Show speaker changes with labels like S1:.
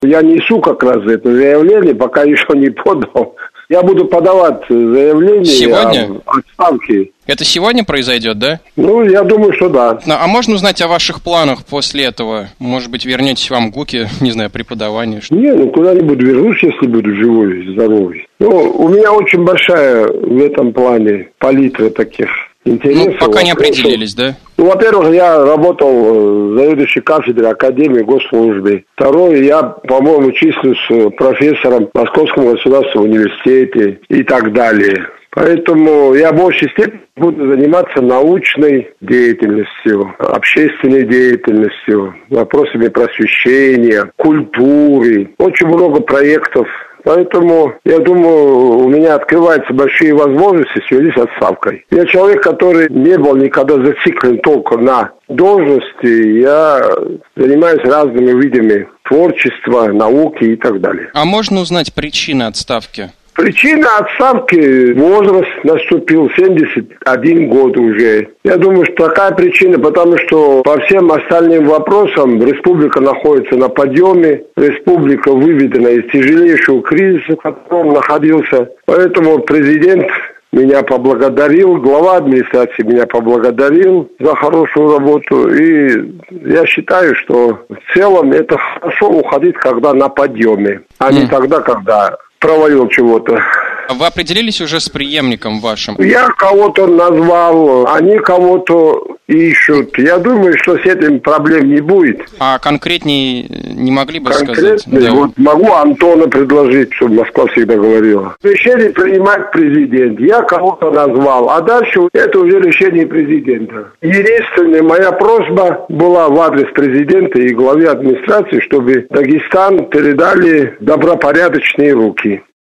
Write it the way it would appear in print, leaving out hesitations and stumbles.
S1: Я несу как раз это заявление, пока еще не подал. Я буду подавать заявление
S2: сегодня?
S1: О отставке.
S2: Это сегодня произойдет, да?
S1: Ну, я думаю, что да.
S2: А можно узнать о ваших планах после этого? Может быть, вернетесь вам ГУКе, не знаю, преподавание?
S1: Не, куда-нибудь вернусь, если буду живой, здоровый. У меня очень большая в этом плане палитра таких интересов.
S2: Пока не определились, да?
S1: Во-первых, я работал заведующей кафедрой Академии госслужбы. Второе, я, по-моему, числюсь профессором в Московском государственном университете и так далее. Поэтому я в большей степени буду заниматься научной деятельностью, общественной деятельностью, вопросами просвещения, культуры. Очень много проектов. Поэтому, я думаю, у меня открываются большие возможности в связи с отставкой. Я человек, который не был никогда зациклен только на должности. Я занимаюсь разными видами творчества, науки и так далее.
S2: А можно узнать причины отставки?
S1: Причина отставки — возраст наступил, 71 год уже. Я думаю, что такая причина, потому что по всем остальным вопросам республика находится на подъеме, республика выведена из тяжелейшего кризиса, в котором находился. Поэтому президент меня поблагодарил, глава администрации меня поблагодарил за хорошую работу. И я считаю, что в целом это хорошо уходить, когда на подъеме, а не тогда, когда провалил чего-то.
S2: Вы определились уже с преемником вашим? Я
S1: кого-то назвал, они кого-то ищут. Я думаю, что с этим проблем не будет.
S2: А конкретнее не могли бы сказать?
S1: Да. Вот могу Антона предложить, чтобы Москва всегда говорила. Решение принимает президент. Я кого-то назвал, а дальше это уже решение президента. Единственная моя просьба была в адрес президента и главе администрации, чтобы Дагестан передали в добропорядочные руки.